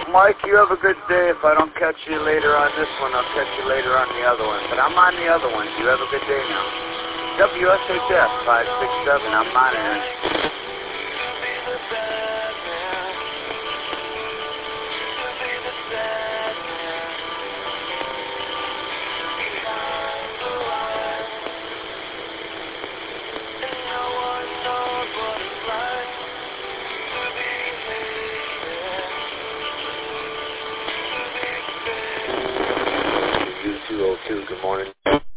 Mike, you have a good day. If I don't catch you later on this one, I'll catch you later on the other one. But I'm on the other one. You have a good day now. WSHF 567, I'm monitoring. U202, good morning.